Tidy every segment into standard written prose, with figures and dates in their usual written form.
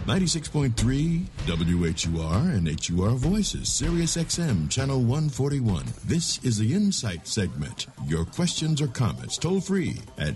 96.3 WHUR and HUR Voices, Sirius XM, Channel 141. This is the Insight segment. Your questions or comments toll free at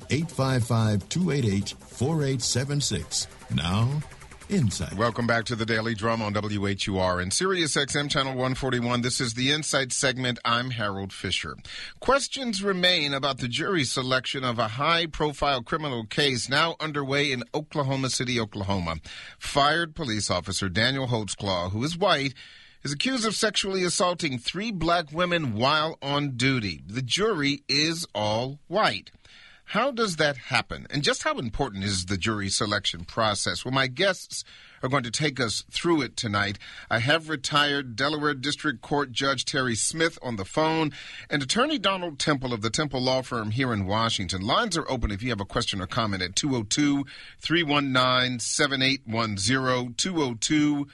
855-288-4876. Now, Insight. Welcome back to the Daily Drum on WHUR and Sirius XM Channel 141. This is the Insight segment. I'm Harold Fisher. Questions remain about the jury selection of a high-profile criminal case now underway in Oklahoma City, Oklahoma. Fired police officer Daniel Holtzclaw, who is white, is accused of sexually assaulting 3 black women while on duty. The jury is all white. How does that happen? And just how important is the jury selection process? Well, my guests are going to take us through it tonight. I have retired Delaware District Court Judge Terry Smith on the phone and Attorney Donald Temple of the Temple Law Firm here in Washington. Lines are open if you have a question or comment at 202-319-7810,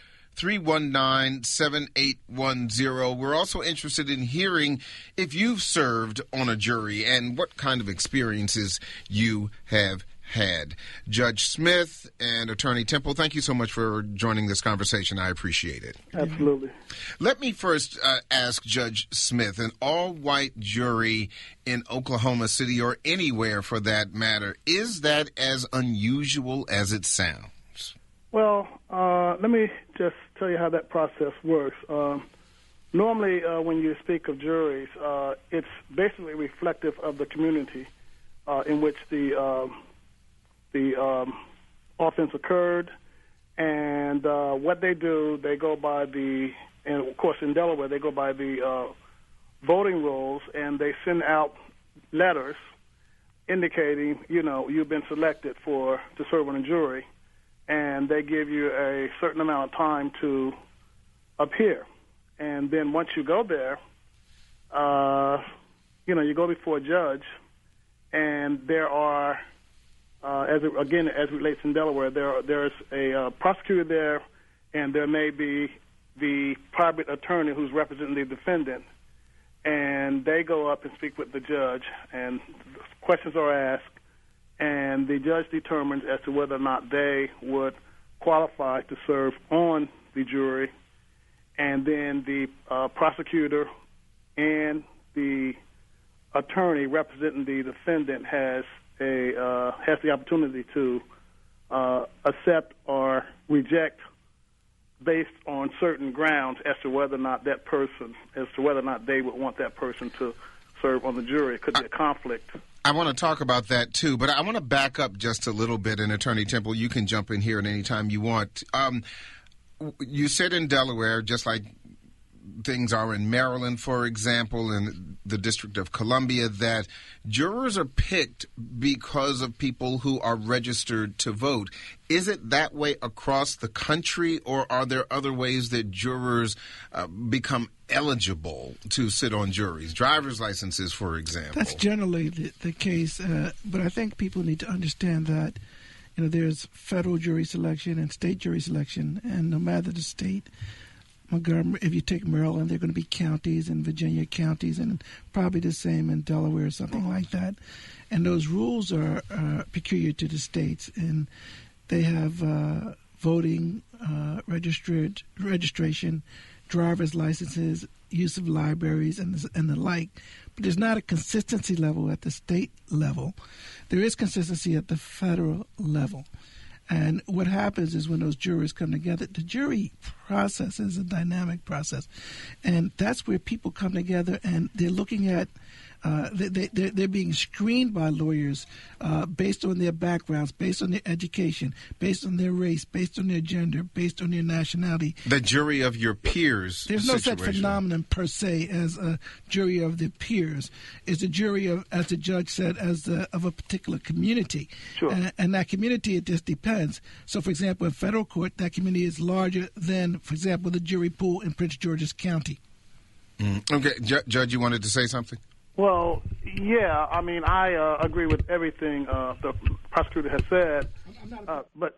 202-319-7810. We're also interested in hearing if you've served on a jury and what kind of experiences you have had. Judge Smith and Attorney Temple, thank you so much for joining this conversation. I appreciate it. Absolutely. Let me first ask Judge Smith, an all-white jury in Oklahoma City or anywhere for that matter, is that as unusual as it sounds? Well, let me just tell you how that process works. Normally, when you speak of juries, it's basically reflective of the community in which the offense occurred, and what they do, they go by and of course in Delaware, they go by the voting rules, and they send out letters indicating, you've been selected to serve on a jury, and they give you a certain amount of time to appear. And then once you go there, you go before a judge, and there are, as it relates in Delaware, there's a prosecutor there, and there may be the private attorney who's representing the defendant, and they go up and speak with the judge, and questions are asked, and the judge determines as to whether or not they would qualify to serve on the jury, and then the prosecutor and the attorney representing the defendant has the opportunity to accept or reject based on certain grounds as to whether or not they would want that person to serve on the jury. It could be a conflict. I want to talk about that, too, but I want to back up just a little bit, and Attorney Temple, you can jump in here at any time you want. You said in Delaware, just like things are in Maryland, for example, in the District of Columbia, that jurors are picked because of people who are registered to vote. Is it that way across the country, or are there other ways that jurors become eligible to sit on juries? Driver's licenses, for example. That's generally the case, but I think people need to understand that there's federal jury selection and state jury selection, and no matter the state, Montgomery, if you take Maryland, there are going to be counties, and Virginia counties, and probably the same in Delaware or something like that. And those rules are peculiar to the states, and they have voting, registration, driver's licenses, use of libraries, and the like. But there's not a consistency level at the state level. There is consistency at the federal level. And what happens is when those jurors come together, the jury process is a dynamic process. And that's where people come together and they're looking at, they're being screened by lawyers based on their backgrounds, based on their education, based on their race, based on their gender, based on their nationality. The jury of your peers. There's no such phenomenon per se as a jury of the peers. It's a jury of, as the judge said, of a particular community. Sure. And that community, it just depends. So, for example, in federal court, that community is larger than, for example, the jury pool in Prince George's County. Okay. Judge, you wanted to say something? Well, yeah, I mean, I agree with everything the prosecutor has said, but...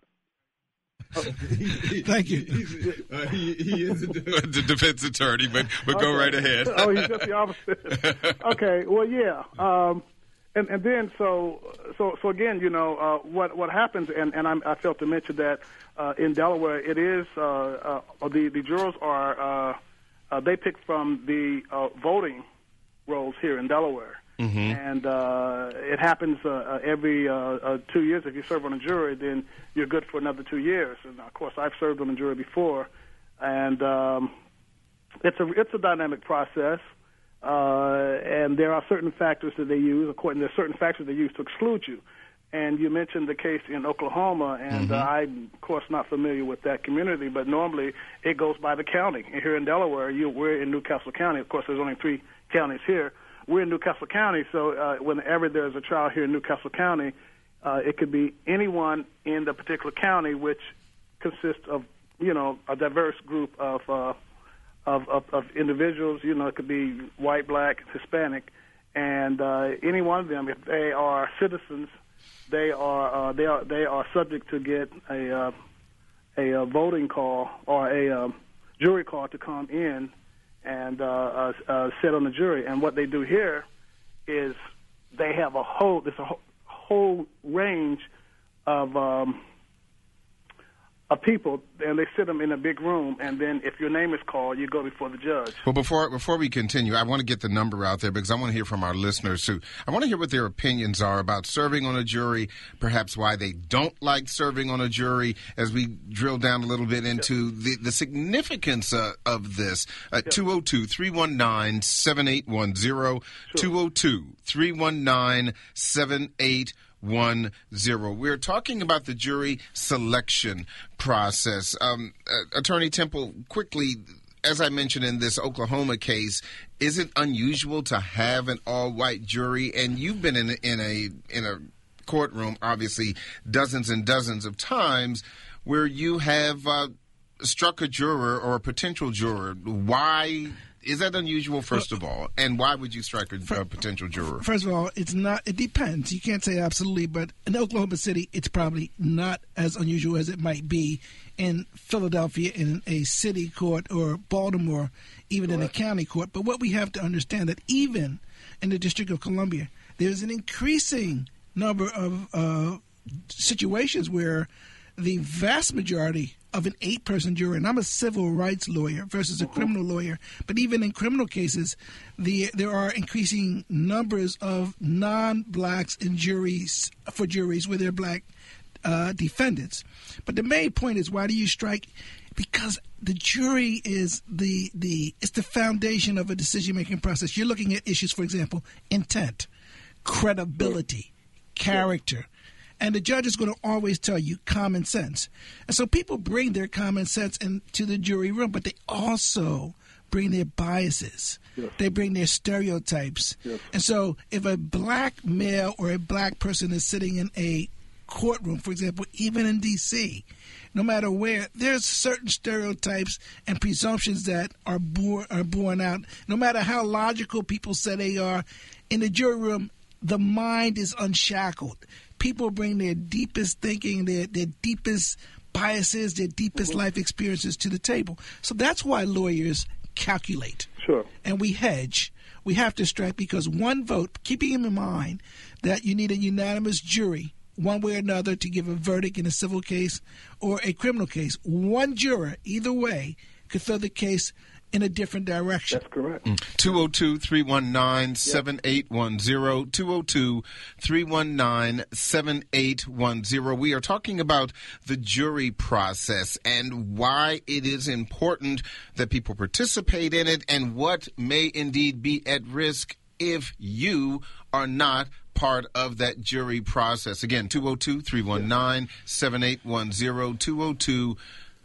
Thank you. He is the defense attorney, but okay. Go right ahead. Oh, he's just the opposite. Okay, well, yeah. And then so again, what happens, and I failed to mention that in Delaware, it is the jurors are they pick from the voting rolls here in Delaware, and it happens every 2 years. If you serve on a jury, then you're good for another 2 years. And of course, I've served on a jury before, and it's a dynamic process. And there are certain factors that they use. There's certain factors they use to exclude you. And you mentioned the case in Oklahoma, and I'm, of course, not familiar with that community, but normally it goes by the county. And here in Delaware, we're in Newcastle County. Of course, there's only 3 counties here. We're in Newcastle County, so whenever there's a trial here in Newcastle County, it could be anyone in the particular county, which consists of, a diverse group of individuals. It could be white, black, Hispanic, and any one of them, if they are citizens, they are subject to get a voting call or a jury call to come in and sit on the jury. And what they do here is they have a whole range of people, and they sit them in a big room, and then if your name is called, you go before the judge. Well, before we continue, I want to get the number out there because I want to hear from our listeners too. I want to hear what their opinions are about serving on a jury, perhaps why they don't like serving on a jury, as we drill down a little bit into the significance of this. 202-319-7810, 202-319-7810. We're talking about the jury selection process. Attorney Temple, quickly, as I mentioned in this Oklahoma case, is it unusual to have an all-white jury? And you've been in a courtroom, obviously, dozens and dozens of times where you have struck a juror or a potential juror. Why is that unusual, first of all? And why would you strike a potential juror? First of all, it's not. It depends. You can't say absolutely, but in Oklahoma City, it's probably not as unusual as it might be in Philadelphia in a city court or Baltimore, even in a county court. But what we have to understand that even in the District of Columbia, there's an increasing number of situations where the vast majority of an 8-person jury, and I'm a civil rights lawyer versus a criminal lawyer, but even in criminal cases, there are increasing numbers of non-blacks in juries where they're black defendants. But the main point is, why do you strike? Because the jury is it's the foundation of a decision-making process. You're looking at issues, for example, intent, credibility, character. And the judge is going to always tell you common sense. And so people bring their common sense into the jury room, but they also bring their biases. Yes. They bring their stereotypes. Yes. And so if a black male or a black person is sitting in a courtroom, for example, even in D.C., no matter where, there's certain stereotypes and presumptions that are borne out. No matter how logical people say they are, in the jury room, the mind is unshackled. People bring their deepest thinking, their deepest biases, their deepest life experiences to the table. So that's why lawyers calculate. Sure. And we hedge. We have to strike because one vote, keeping in mind that you need a unanimous jury, one way or another, to give a verdict in a civil case or a criminal case. One juror, either way, could throw the case in a different direction. That's correct. 202-319-7810, 202-319-7810. We are talking about the jury process and why it is important that people participate in it and what may indeed be at risk if you are not part of that jury process. Again, 202-319-7810,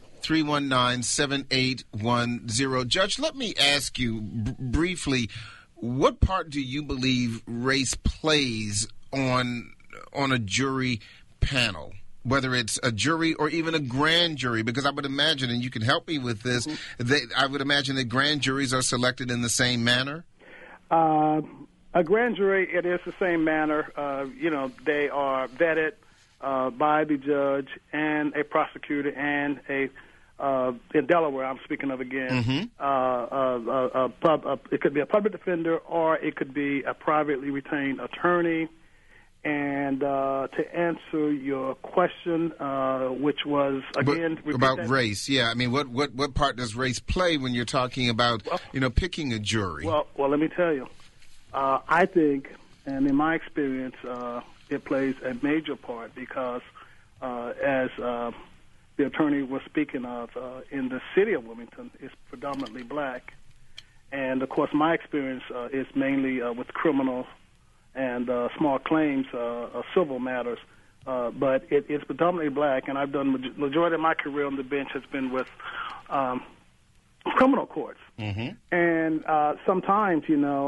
202-319-7810. Judge, let me ask you briefly, what part do you believe race plays on a jury panel, whether it's a jury or even a grand jury? Because I would imagine, and you can help me with this, I would imagine that grand juries are selected in the same manner? A grand jury, it is the same manner. They are vetted by the judge and a prosecutor and in Delaware, I'm speaking of again, it could be a public defender or it could be a privately retained attorney. And to answer your question, which was, again... about race, yeah. I mean, what part does race play when you're talking about, picking a jury? Well, let me tell you. I think, and in my experience, it plays a major part because, as the attorney was speaking of, in the city of Wilmington, it's predominantly black. And, of course, my experience is mainly with criminal and small claims, civil matters. But it's predominantly black, and I've done majority of my career on the bench has been with criminal courts. Mm-hmm. And sometimes,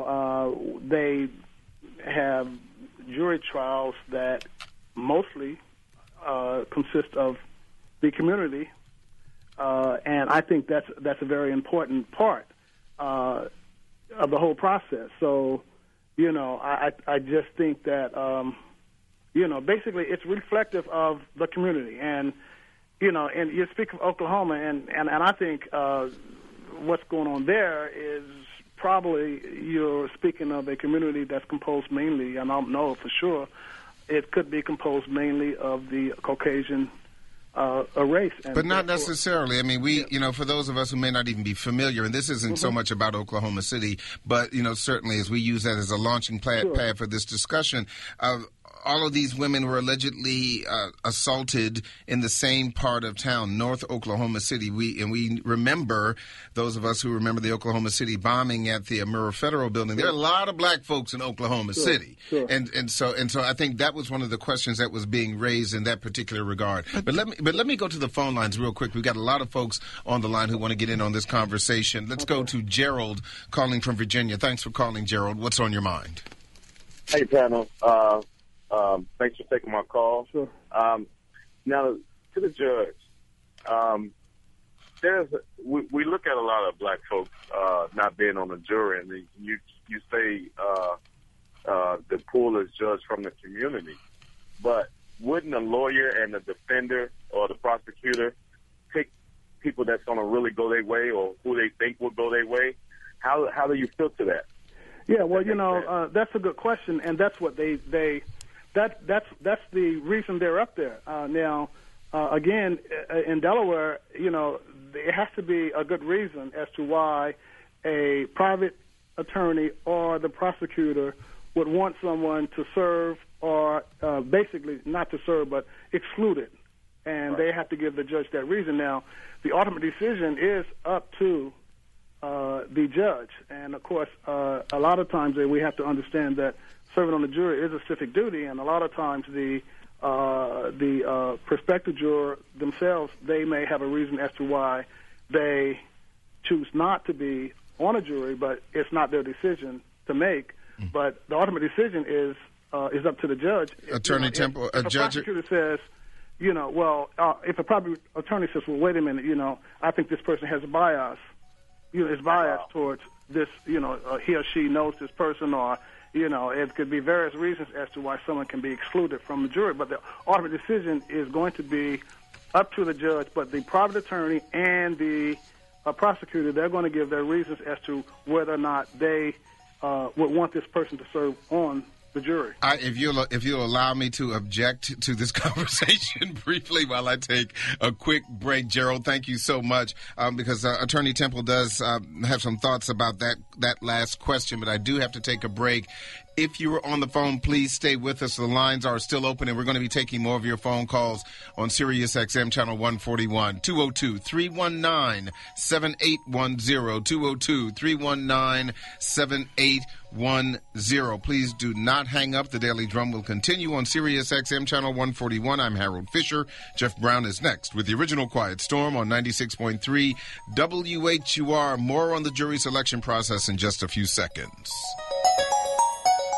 they have jury trials that mostly consist of the community, and I think that's a very important part of the whole process. So, I just think that, basically it's reflective of the community. And, and you speak of Oklahoma, and I think what's going on there is probably you're speaking of a community that's composed mainly, and I don't know for sure, it could be composed mainly of the Caucasian a race. But not necessarily. I mean, we, for those of us who may not even be familiar, and this isn't so much about Oklahoma City, but, certainly as we use that as a launching pad for this discussion, all of these women were allegedly assaulted in the same part of town, North Oklahoma City. We remember, those of us who remember the Oklahoma City bombing at the Murrah Federal Building. There are a lot of black folks in Oklahoma City, and so I think that was one of the questions that was being raised in that particular regard. But let me go to the phone lines real quick. We've got a lot of folks on the line who want to get in on this conversation. Let's go to Gerald calling from Virginia. Thanks for calling, Gerald. What's on your mind? Hey, panel. Thanks for taking my call. Sure. Now, to the judge, we look at a lot of black folks not being on the jury, and you say the pool is judged from the community. But wouldn't a lawyer and the defender or the prosecutor pick people that's going to really go their way or who they think will go their way? How do you filter that? Yeah, well, that's a good question, and that's what that's the reason they're up there. Now, again, in Delaware, it has to be a good reason as to why a private attorney or the prosecutor would want someone to serve or basically not to serve but excluded. And they have to give the judge that reason. Now, the ultimate decision is up to the judge. And, of course, a lot of times we have to understand that serving on the jury is a civic duty, and a lot of times the prospective juror themselves, they may have a reason as to why they choose not to be on a jury, but it's not their decision to make. Mm-hmm. But the ultimate decision is up to the judge. Attorney Temple, if a prosecutor says, if a private attorney says, well, wait a minute, I think this person has a bias, is biased towards this, he or she knows this person, or it could be various reasons as to why someone can be excluded from the jury. But the ultimate decision is going to be up to the judge. But the private attorney and the prosecutor, they're going to give their reasons as to whether or not they would want this person to serve on the jury. If you'll allow me to object to this conversation briefly while I take a quick break, Gerald, thank you so much, because Attorney Temple does have some thoughts about that last question, but I do have to take a break. If you were on the phone, please stay with us. The lines are still open, and we're going to be taking more of your phone calls on Sirius XM Channel 141, 202-319-7810, 202-319-7810. Please do not hang up. The Daily Drum will continue on Sirius XM Channel 141. I'm Harold Fisher. Jeff Brown is next with the original Quiet Storm on 96.3 WHUR. More on the jury selection process in just a few seconds.